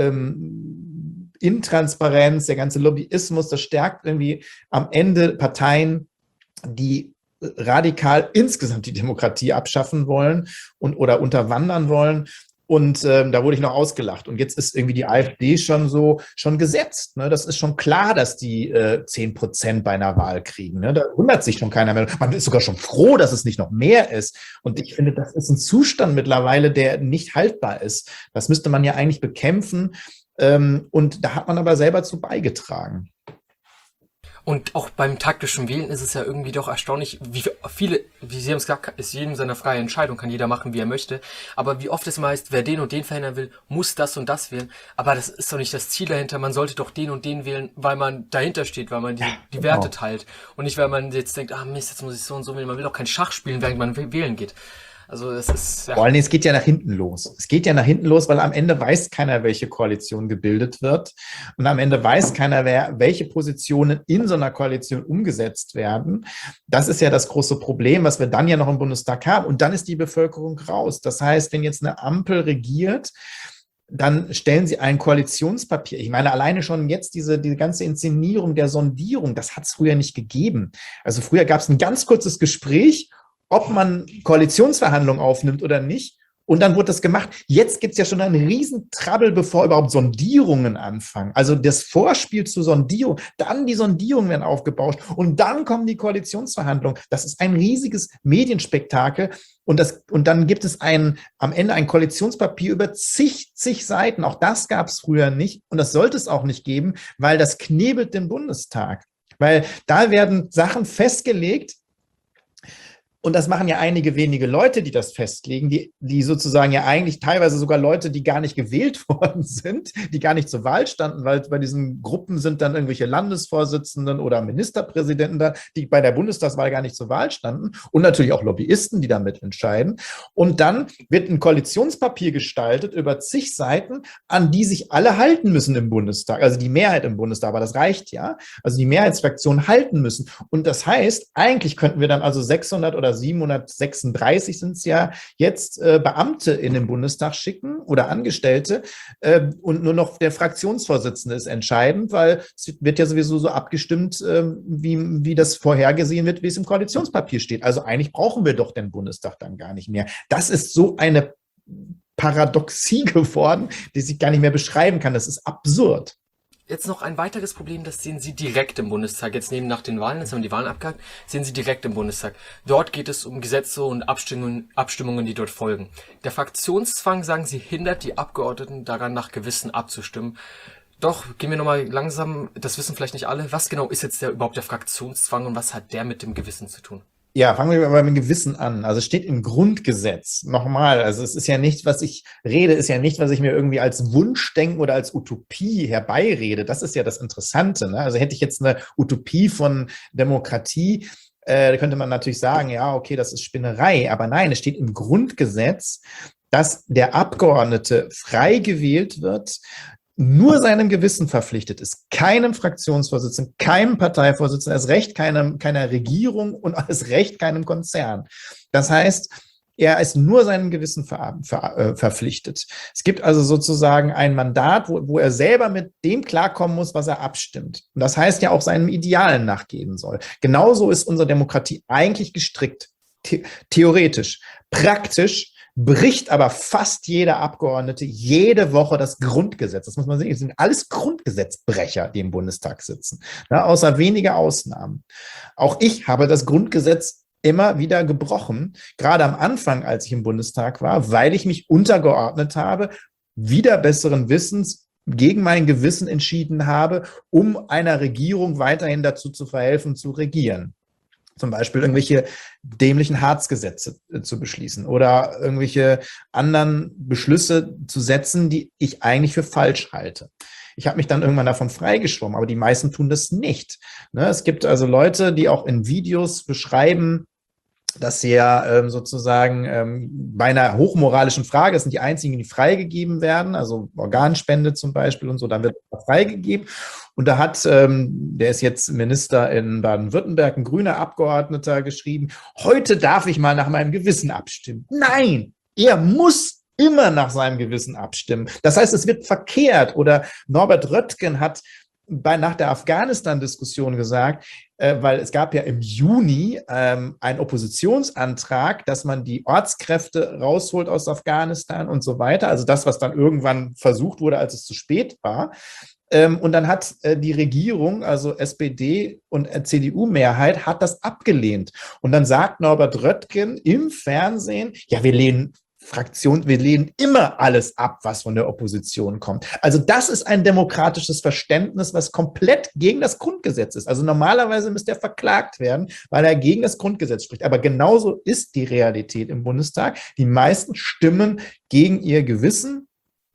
Intransparenz, der ganze Lobbyismus, das stärkt irgendwie am Ende Parteien, die radikal insgesamt die Demokratie abschaffen wollen oder unterwandern wollen. Und da wurde ich noch ausgelacht. Und jetzt ist irgendwie die AfD schon gesetzt. Ne? Das ist schon klar, dass die 10% bei einer Wahl kriegen. Ne? Da wundert sich schon keiner mehr. Man ist sogar schon froh, dass es nicht noch mehr ist. Und ich finde, das ist ein Zustand mittlerweile, der nicht haltbar ist. Das müsste man ja eigentlich bekämpfen. Und da hat man aber selber zu beigetragen. Und auch beim taktischen Wählen ist es ja irgendwie doch erstaunlich, wie Sie haben es gesagt, ist jedem seine freie Entscheidung, kann jeder machen, wie er möchte. Aber wie oft es immer heißt, wer den und den verhindern will, muss das und das wählen. Aber das ist doch nicht das Ziel dahinter. Man sollte doch den und den wählen, weil man dahinter steht, weil man die Werte teilt. Und nicht, weil man jetzt denkt, Mist, jetzt muss ich so und so wählen. Man will doch kein Schach spielen, während man wählen geht. Also das ist ja. Vor allem, es geht ja nach hinten los. Es geht ja nach hinten los, weil am Ende weiß keiner, welche Koalition gebildet wird. Und am Ende weiß keiner, welche Positionen in so einer Koalition umgesetzt werden. Das ist ja das große Problem, was wir dann ja noch im Bundestag haben. Und dann ist die Bevölkerung raus. Das heißt, wenn jetzt eine Ampel regiert, dann stellen sie ein Koalitionspapier. Ich meine, alleine schon jetzt diese ganze Inszenierung der Sondierung, das hat es früher nicht gegeben. Also früher gab es ein ganz kurzes Gespräch, ob man Koalitionsverhandlungen aufnimmt oder nicht. Und dann wurde das gemacht. Jetzt gibt es ja schon einen riesen Trouble, bevor überhaupt Sondierungen anfangen. Also das Vorspiel zur Sondierung, dann die Sondierungen werden aufgebauscht und dann kommen die Koalitionsverhandlungen. Das ist ein riesiges Medienspektakel. Und dann gibt es am Ende ein Koalitionspapier über zig Seiten. Auch das gab es früher nicht. Und das sollte es auch nicht geben, weil das knebelt den Bundestag. Weil da werden Sachen festgelegt. Und das machen ja einige wenige Leute, die das festlegen, die sozusagen ja eigentlich teilweise sogar Leute, die gar nicht gewählt worden sind, die gar nicht zur Wahl standen, weil bei diesen Gruppen sind dann irgendwelche Landesvorsitzenden oder Ministerpräsidenten da, die bei der Bundestagswahl gar nicht zur Wahl standen und natürlich auch Lobbyisten, die damit entscheiden. Und dann wird ein Koalitionspapier gestaltet über zig Seiten, an die sich alle halten müssen im Bundestag, also die Mehrheit im Bundestag, aber das reicht ja, also die Mehrheitsfraktionen halten müssen. Und das heißt, eigentlich könnten wir dann also 600 oder 736 sind es ja jetzt Beamte in den Bundestag schicken oder Angestellte und nur noch der Fraktionsvorsitzende ist entscheidend, weil es wird ja sowieso so abgestimmt, wie das vorhergesehen wird, wie es im Koalitionspapier steht. Also eigentlich brauchen wir doch den Bundestag dann gar nicht mehr. Das ist so eine Paradoxie geworden, die ich gar nicht mehr beschreiben kann. Das ist absurd. jetzt noch ein weiteres Problem, das sehen Sie direkt im Bundestag. Jetzt neben nach den Wahlen, jetzt haben wir die Wahlen abgehakt, sehen Sie direkt im Bundestag. Dort geht es um Gesetze und Abstimmungen, die dort folgen. Der Fraktionszwang, sagen Sie, hindert die Abgeordneten daran, nach Gewissen abzustimmen. Doch, gehen wir nochmal langsam, das wissen vielleicht nicht alle, was genau ist jetzt überhaupt der Fraktionszwang und was hat der mit dem Gewissen zu tun? Ja, fangen wir mal mit dem Gewissen an. Also es steht im Grundgesetz, nochmal, also es ist ja nicht, was ich rede, ist ja nicht, was ich mir irgendwie als Wunschdenken oder als Utopie herbeirede. Das ist ja das Interessante, ne? Also hätte ich jetzt eine Utopie von Demokratie, da könnte man natürlich sagen, ja, okay, das ist Spinnerei. Aber nein, es steht im Grundgesetz, dass der Abgeordnete frei gewählt wird, nur seinem Gewissen verpflichtet ist, keinem Fraktionsvorsitzenden, keinem Parteivorsitzenden, erst recht keiner Regierung und erst recht keinem Konzern. Das heißt, er ist nur seinem Gewissen verpflichtet. Es gibt also sozusagen ein Mandat, wo er selber mit dem klarkommen muss, was er abstimmt. Und das heißt ja auch seinem Idealen nachgeben soll. Genauso ist unsere Demokratie eigentlich gestrickt, theoretisch. Praktisch bricht aber fast jeder Abgeordnete jede Woche das Grundgesetz. Das muss man sehen, es sind alles Grundgesetzbrecher, die im Bundestag sitzen, ja, außer wenige Ausnahmen. Auch ich habe das Grundgesetz immer wieder gebrochen, gerade am Anfang, als ich im Bundestag war, weil ich mich untergeordnet habe, wieder besseren Wissens gegen mein Gewissen entschieden habe, um einer Regierung weiterhin dazu zu verhelfen, zu regieren. Zum Beispiel irgendwelche dämlichen Harzgesetze zu beschließen oder irgendwelche anderen Beschlüsse zu setzen, die ich eigentlich für falsch halte. Ich habe mich dann irgendwann davon freigeschwommen, aber die meisten tun das nicht. Es gibt also Leute, die auch in Videos beschreiben, dass sie ja sozusagen bei einer hochmoralischen Frage, das sind die einzigen, die freigegeben werden, also Organspende zum Beispiel und so, dann wird freigegeben. Und da hat, der ist jetzt Minister in Baden-Württemberg, ein grüner Abgeordneter, geschrieben, heute darf ich mal nach meinem Gewissen abstimmen. Nein, er muss immer nach seinem Gewissen abstimmen. Das heißt, es wird verkehrt. Oder Norbert Röttgen hat nach der Afghanistan-Diskussion gesagt, weil es gab ja im Juni einen Oppositionsantrag, dass man die Ortskräfte rausholt aus Afghanistan und so weiter. Also das, was dann irgendwann versucht wurde, als es zu spät war. Und dann hat die Regierung, also SPD und CDU-Mehrheit, hat das abgelehnt. Und dann sagt Norbert Röttgen im Fernsehen, ja, wir lehnen immer alles ab, was von der Opposition kommt. Also das ist ein demokratisches Verständnis, was komplett gegen das Grundgesetz ist. Also normalerweise müsste er verklagt werden, weil er gegen das Grundgesetz spricht. Aber genauso ist die Realität im Bundestag. Die meisten stimmen gegen ihr Gewissen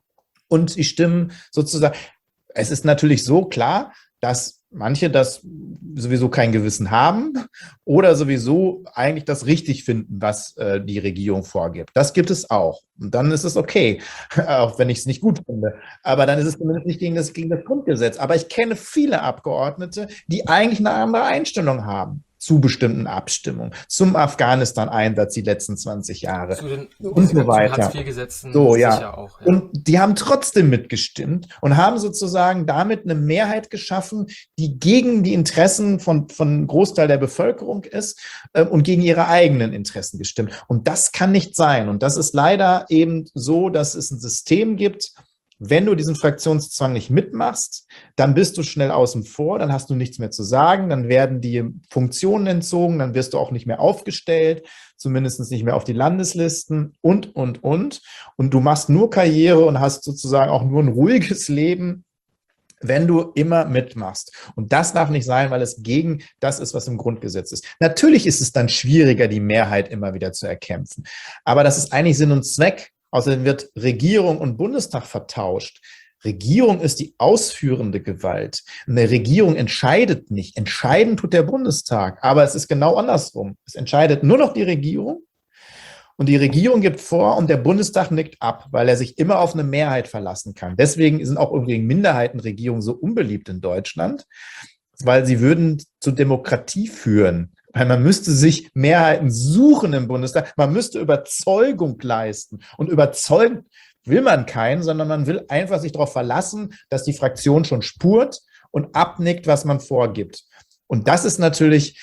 und sie stimmen sozusagen. Es ist natürlich so klar, dass manche das sowieso kein Gewissen haben oder sowieso eigentlich das richtig finden, was die Regierung vorgibt. Das gibt es auch. Und dann ist es okay, auch wenn ich es nicht gut finde. Aber dann ist es zumindest nicht gegen das Grundgesetz. Aber ich kenne viele Abgeordnete, die eigentlich eine andere Einstellung haben zu bestimmten Abstimmungen, zum Afghanistan-Einsatz die letzten 20 Jahre Zu den und so weiter. Hartz-IV-Gesetzen So, ja. sicher auch. Ja. Und die haben trotzdem mitgestimmt und haben sozusagen damit eine Mehrheit geschaffen, die gegen die Interessen von Großteil der Bevölkerung ist und gegen ihre eigenen Interessen gestimmt. Und das kann nicht sein. Und das ist leider eben so, dass es ein System gibt. Wenn du diesen Fraktionszwang nicht mitmachst, dann bist du schnell außen vor, dann hast du nichts mehr zu sagen, dann werden die Funktionen entzogen, dann wirst du auch nicht mehr aufgestellt, zumindest nicht mehr auf die Landeslisten und. Und du machst nur Karriere und hast sozusagen auch nur ein ruhiges Leben, wenn du immer mitmachst. Und das darf nicht sein, weil es gegen das ist, was im Grundgesetz ist. Natürlich ist es dann schwieriger, die Mehrheit immer wieder zu erkämpfen. Aber das ist eigentlich Sinn und Zweck. Außerdem wird Regierung und Bundestag vertauscht. Regierung ist die ausführende Gewalt. Eine Regierung entscheidet nicht. Entscheiden tut der Bundestag. Aber es ist genau andersrum. Es entscheidet nur noch die Regierung. Und die Regierung gibt vor und der Bundestag nickt ab, weil er sich immer auf eine Mehrheit verlassen kann. Deswegen sind auch übrigens Minderheitenregierungen so unbeliebt in Deutschland, weil sie würden zur Demokratie führen. Weil man müsste sich Mehrheiten suchen im Bundestag. Man müsste Überzeugung leisten. Und überzeugen will man keinen, sondern man will einfach sich darauf verlassen, dass die Fraktion schon spurt und abnickt, was man vorgibt. Und das ist natürlich,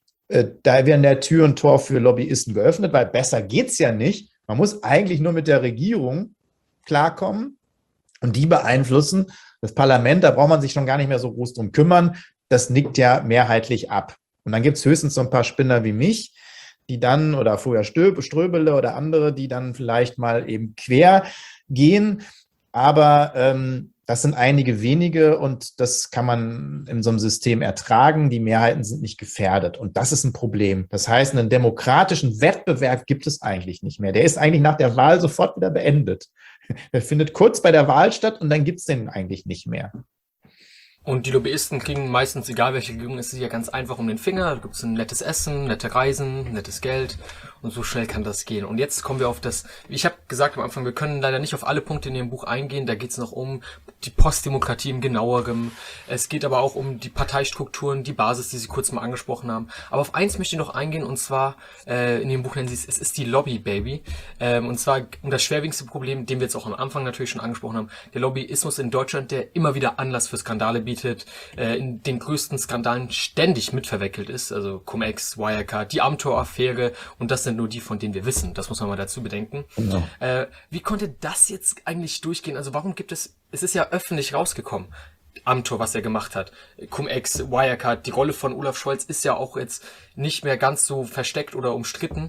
da werden der Tür und Tor für Lobbyisten geöffnet, weil besser geht's ja nicht. Man muss eigentlich nur mit der Regierung klarkommen. Und die beeinflussen das Parlament, da braucht man sich schon gar nicht mehr so groß drum kümmern. Das nickt ja mehrheitlich ab. Und dann gibt es höchstens so ein paar Spinner wie mich, die dann, oder vorher Ströbele oder andere, die dann vielleicht mal eben quer gehen. Aber das sind einige wenige und das kann man in so einem System ertragen. Die Mehrheiten sind nicht gefährdet und das ist ein Problem. Das heißt, einen demokratischen Wettbewerb gibt es eigentlich nicht mehr. Der ist eigentlich nach der Wahl sofort wieder beendet. Der findet kurz bei der Wahl statt und dann gibt es den eigentlich nicht mehr. Und die Lobbyisten kriegen meistens, egal welche Regierung, ist es ja ganz einfach um den Finger. Da gibt es ein nettes Essen, nette Reisen, nettes Geld und so schnell kann das gehen. Und jetzt kommen wir auf das, ich habe gesagt am Anfang, wir können leider nicht auf alle Punkte in dem Buch eingehen. Da geht es noch um die Postdemokratie im Genauerem. Es geht aber auch um die Parteistrukturen, die Basis, die Sie kurz mal angesprochen haben. Aber auf eins möchte ich noch eingehen und zwar, in dem Buch nennen Sie es ist die Lobby, Baby. Und zwar um das schwerwiegendste Problem, den wir jetzt auch am Anfang natürlich schon angesprochen haben, der Lobbyismus in Deutschland, der immer wieder Anlass für Skandale bietet, in den größten Skandalen ständig mitverwickelt ist, also Cum-Ex, Wirecard, die Amtor-Affäre und das sind nur die, von denen wir wissen. Das muss man mal dazu bedenken. Genau. Wie konnte das jetzt eigentlich durchgehen? Also warum gibt es ist ja öffentlich rausgekommen, Amtor, was er gemacht hat. Cum-Ex, Wirecard, die Rolle von Olaf Scholz ist ja auch jetzt nicht mehr ganz so versteckt oder umstritten.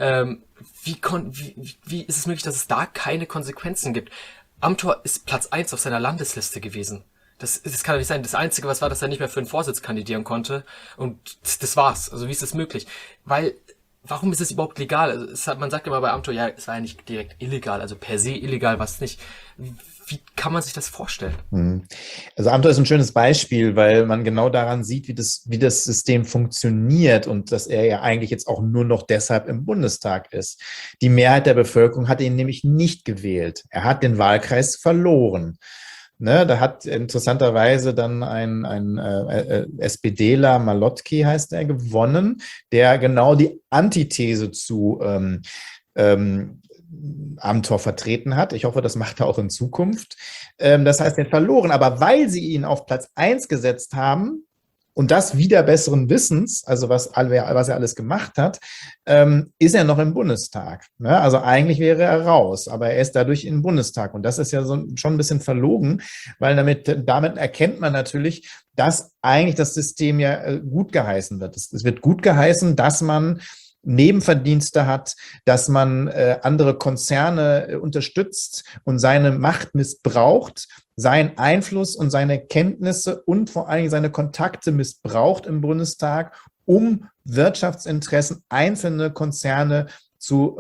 Wie ist es möglich, dass es da keine Konsequenzen gibt? Amtor ist Platz 1 auf seiner Landesliste gewesen. Das kann doch nicht sein. Das Einzige, was war, dass er nicht mehr für den Vorsitz kandidieren konnte. Und das war's. Also wie ist das möglich? Warum ist es überhaupt legal? Also man sagt immer bei Amtor, ja, es war ja nicht direkt illegal, also per se illegal, was nicht. Wie kann man sich das vorstellen? Also Amtor ist ein schönes Beispiel, weil man genau daran sieht, wie das System funktioniert und dass er ja eigentlich jetzt auch nur noch deshalb im Bundestag ist. Die Mehrheit der Bevölkerung hat ihn nämlich nicht gewählt. Er hat den Wahlkreis verloren. Ne, da hat interessanterweise dann ein SPDler, Malotki heißt er, gewonnen, der genau die Antithese zu Amtor vertreten hat. Ich hoffe, das macht er auch in Zukunft. Das heißt, er hat verloren, aber weil sie ihn auf Platz 1 gesetzt haben, und das wieder besseren Wissens, also was er alles gemacht hat, ist er noch im Bundestag. Ne? Also eigentlich wäre er raus, aber er ist dadurch im Bundestag. Und das ist ja schon ein bisschen verlogen, weil damit erkennt man natürlich, dass eigentlich das System ja gut geheißen wird. Es wird gut geheißen, dass man Nebenverdienste hat, dass man andere Konzerne unterstützt und seine Macht missbraucht, seinen Einfluss und seine Kenntnisse und vor allen Dingen seine Kontakte missbraucht im Bundestag, um Wirtschaftsinteressen einzelne Konzerne zu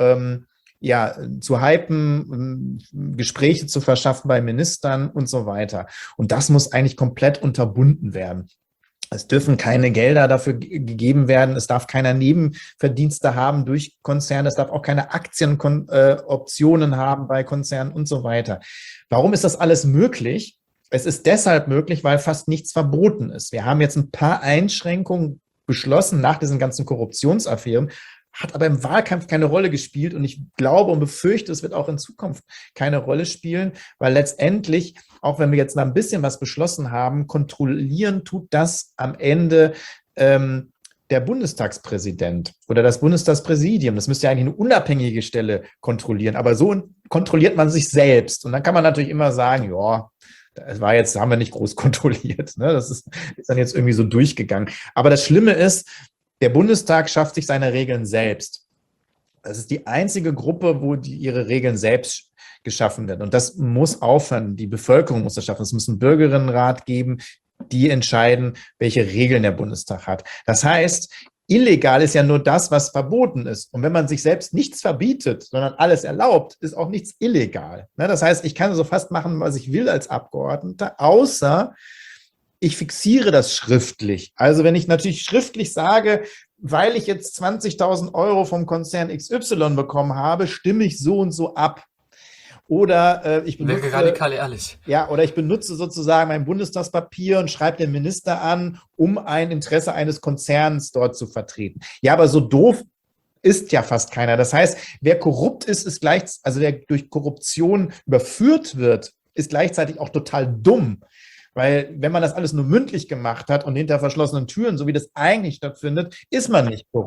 hypen, Gespräche zu verschaffen bei Ministern und so weiter. Und das muss eigentlich komplett unterbunden werden. Es dürfen keine Gelder dafür gegeben werden. Es darf keiner Nebenverdienste haben durch Konzerne. Es darf auch keine Aktienoptionen haben bei Konzernen und so weiter. Warum ist das alles möglich? Es ist deshalb möglich, weil fast nichts verboten ist. Wir haben jetzt ein paar Einschränkungen beschlossen nach diesen ganzen Korruptionsaffären, hat aber im Wahlkampf keine Rolle gespielt und ich glaube und befürchte, es wird auch in Zukunft keine Rolle spielen, weil letztendlich, auch wenn wir jetzt mal ein bisschen was beschlossen haben, kontrollieren tut das am Ende der Bundestagspräsident oder das Bundestagspräsidium. Das müsste ja eigentlich eine unabhängige Stelle kontrollieren, aber so kontrolliert man sich selbst und dann kann man natürlich immer sagen, ja, das haben wir nicht groß kontrolliert. Ne? Das ist dann jetzt irgendwie so durchgegangen. Aber das Schlimme ist, der Bundestag schafft sich seine Regeln selbst. Das ist die einzige Gruppe, wo ihre Regeln selbst geschaffen werden. Und das muss aufhören. Die Bevölkerung muss das schaffen. Es muss einen Bürgerinnenrat geben, die entscheiden, welche Regeln der Bundestag hat. Das heißt, illegal ist ja nur das, was verboten ist. Und wenn man sich selbst nichts verbietet, sondern alles erlaubt, ist auch nichts illegal. Das heißt, ich kann so fast machen, was ich will als Abgeordneter, außer ich fixiere das schriftlich. Also wenn ich natürlich schriftlich sage, weil ich jetzt 20.000 Euro vom Konzern XY bekommen habe, stimme ich so und so ab. Oder ich benutze, wäre radikal ehrlich. Ja, oder ich benutze sozusagen mein Bundestagspapier und schreibe den Minister an, um ein Interesse eines Konzerns dort zu vertreten. Ja, aber so doof ist ja fast keiner. Das heißt, wer korrupt ist, also wer durch Korruption überführt wird, ist gleichzeitig auch total dumm. Weil wenn man das alles nur mündlich gemacht hat und hinter verschlossenen Türen, so wie das eigentlich stattfindet, ist man nicht korrupt.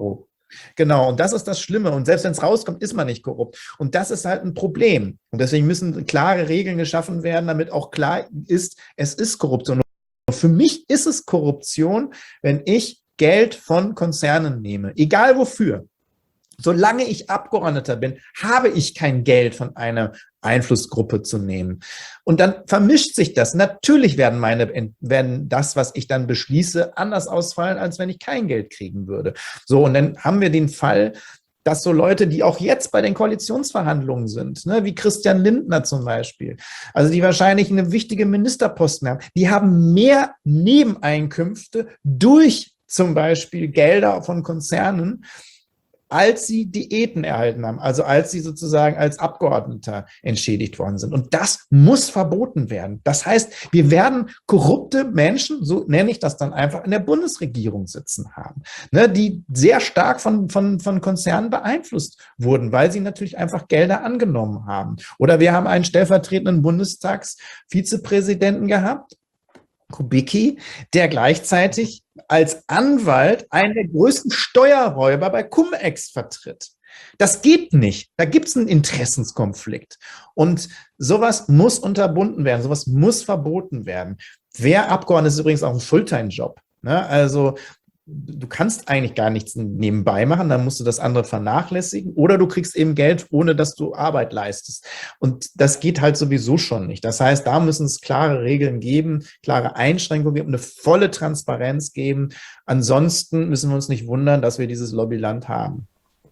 Genau, und das ist das Schlimme. Und selbst wenn es rauskommt, ist man nicht korrupt. Und das ist halt ein Problem. Und deswegen müssen klare Regeln geschaffen werden, damit auch klar ist, es ist Korruption. Und für mich ist es Korruption, wenn ich Geld von Konzernen nehme, egal wofür. Solange ich Abgeordneter bin, habe ich kein Geld von einer Einflussgruppe zu nehmen. Und dann vermischt sich das. Natürlich werden das, was ich dann beschließe, anders ausfallen, als wenn ich kein Geld kriegen würde. So, und dann haben wir den Fall, dass so Leute, die auch jetzt bei den Koalitionsverhandlungen sind, ne, wie Christian Lindner zum Beispiel, also die wahrscheinlich eine wichtige Ministerposten haben, die haben mehr Nebeneinkünfte durch zum Beispiel Gelder von Konzernen, als sie Diäten erhalten haben, also als sie sozusagen als Abgeordneter entschädigt worden sind. Und das muss verboten werden. Das heißt, wir werden korrupte Menschen, so nenne ich das dann einfach, in der Bundesregierung sitzen haben, ne, die sehr stark von Konzernen beeinflusst wurden, weil sie natürlich einfach Gelder angenommen haben. Oder wir haben einen stellvertretenden Bundestagsvizepräsidenten gehabt, Kubicki, der gleichzeitig als Anwalt einen der größten Steuerräuber bei Cum-Ex vertritt. Das geht nicht. Da gibt es einen Interessenskonflikt. Und sowas muss unterbunden werden, sowas muss verboten werden. Wer Abgeordneter ist übrigens auch ein Fulltime-Job. Ne? Also du kannst eigentlich gar nichts nebenbei machen, dann musst du das andere vernachlässigen oder du kriegst eben Geld, ohne dass du Arbeit leistest. Und das geht halt sowieso schon nicht. Das heißt, da müssen es klare Regeln geben, klare Einschränkungen geben, eine volle Transparenz geben. Ansonsten müssen wir uns nicht wundern, dass wir dieses Lobbyland haben.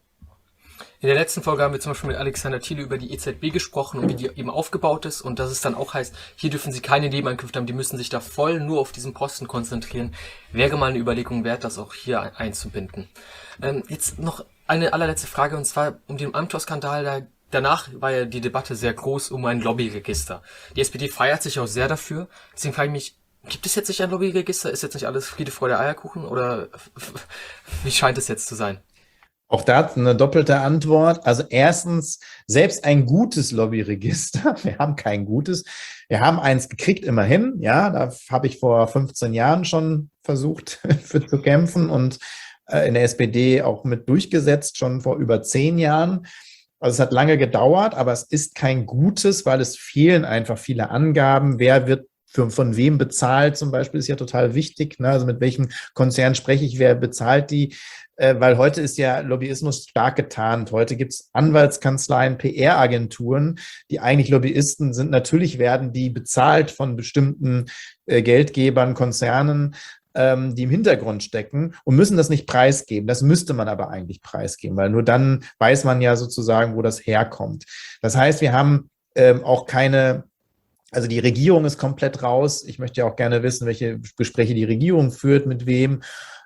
In der letzten Folge haben wir zum Beispiel mit Alexander Thiele über die EZB gesprochen und wie die eben aufgebaut ist und dass es dann auch heißt, hier dürfen sie keine Nebeneinkünfte haben, die müssen sich da voll nur auf diesen Posten konzentrieren. Wäre mal eine Überlegung wert, das auch hier einzubinden. Jetzt noch eine allerletzte Frage und zwar um den Amthor-Skandal. Danach war ja die Debatte sehr groß um ein Lobbyregister. Die SPD feiert sich auch sehr dafür. Deswegen frage ich mich, gibt es jetzt nicht ein Lobbyregister? Ist jetzt nicht alles Friede, Freude, Eierkuchen oder wie scheint es jetzt zu sein? Auch da eine doppelte Antwort. Also erstens, selbst ein gutes Lobbyregister, wir haben kein gutes, wir haben eins gekriegt immerhin, ja, da habe ich vor 15 Jahren schon versucht für zu kämpfen und in der SPD auch mit durchgesetzt, schon vor über 10 Jahren. Also es hat lange gedauert, aber es ist kein gutes, weil es fehlen einfach viele Angaben, wer wird von wem bezahlt zum Beispiel, ist ja total wichtig. Ne? Also mit welchem Konzern spreche ich, wer bezahlt die? Weil heute ist ja Lobbyismus stark getarnt. Heute gibt es Anwaltskanzleien, PR-Agenturen, die eigentlich Lobbyisten sind. Natürlich werden die bezahlt von bestimmten Geldgebern, Konzernen, die im Hintergrund stecken und müssen das nicht preisgeben. Das müsste man aber eigentlich preisgeben, weil nur dann weiß man ja sozusagen, wo das herkommt. Das heißt, wir haben auch keine. Also die Regierung ist komplett raus. Ich möchte ja auch gerne wissen, welche Gespräche die Regierung führt, mit wem.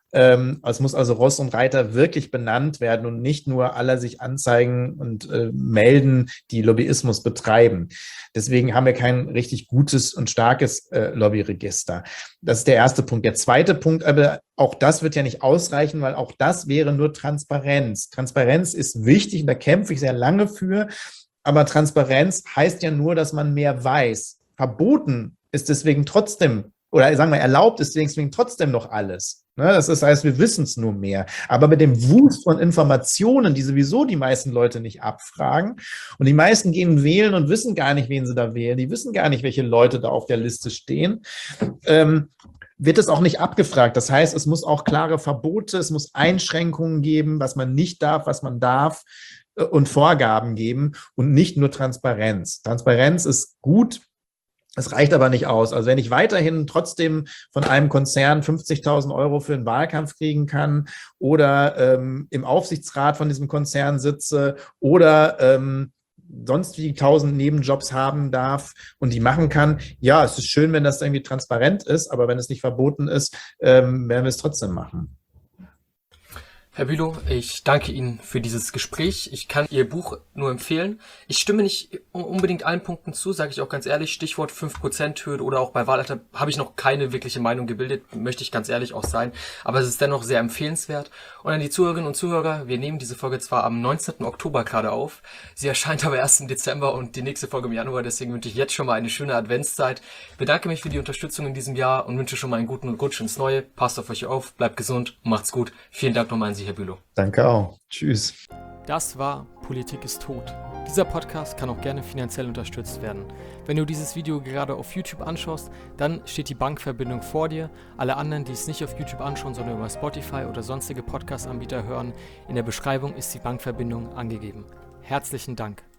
Es muss also Ross und Reiter wirklich benannt werden und nicht nur alle sich anzeigen und melden, die Lobbyismus betreiben. Deswegen haben wir kein richtig gutes und starkes Lobbyregister. Das ist der erste Punkt. Der zweite Punkt, aber auch das wird ja nicht ausreichen, weil auch das wäre nur Transparenz. Transparenz ist wichtig und da kämpfe ich sehr lange für. Aber Transparenz heißt ja nur, dass man mehr weiß. Verboten ist deswegen trotzdem, oder sagen wir, erlaubt ist deswegen trotzdem noch alles. Ne? Das heißt, wir wissen es nur mehr. Aber mit dem Wust von Informationen, die sowieso die meisten Leute nicht abfragen, und die meisten gehen wählen und wissen gar nicht, wen sie da wählen, die wissen gar nicht, welche Leute da auf der Liste stehen, wird es auch nicht abgefragt. Das heißt, es muss auch klare Verbote, es muss Einschränkungen geben, was man nicht darf, was man darf, und Vorgaben geben und nicht nur Transparenz. Transparenz ist gut, es reicht aber nicht aus. Also wenn ich weiterhin trotzdem von einem Konzern 50.000 Euro für einen Wahlkampf kriegen kann oder im Aufsichtsrat von diesem Konzern sitze oder sonst wie 1000 Nebenjobs haben darf und die machen kann, ja, es ist schön, wenn das irgendwie transparent ist, aber wenn es nicht verboten ist, werden wir es trotzdem machen. Herr Bülow, ich danke Ihnen für dieses Gespräch. Ich kann Ihr Buch nur empfehlen. Ich stimme nicht unbedingt allen Punkten zu, sage ich auch ganz ehrlich. Stichwort 5%-Hürde oder auch bei Wahlalter habe ich noch keine wirkliche Meinung gebildet, möchte ich ganz ehrlich auch sein. Aber es ist dennoch sehr empfehlenswert. Und an die Zuhörerinnen und Zuhörer, wir nehmen diese Folge zwar am 19. Oktober gerade auf, sie erscheint aber erst im Dezember und die nächste Folge im Januar. Deswegen wünsche ich jetzt schon mal eine schöne Adventszeit. Bedanke mich für die Unterstützung in diesem Jahr und wünsche schon mal einen guten Rutsch ins Neue. Passt auf euch auf, bleibt gesund und macht's gut. Vielen Dank nochmal an Sie. Herr Bülow. Danke auch. Tschüss. Das war Politik ist tot. Dieser Podcast kann auch gerne finanziell unterstützt werden. Wenn du dieses Video gerade auf YouTube anschaust, dann steht die Bankverbindung vor dir. Alle anderen, die es nicht auf YouTube anschauen, sondern über Spotify oder sonstige Podcast-Anbieter hören, in der Beschreibung ist die Bankverbindung angegeben. Herzlichen Dank.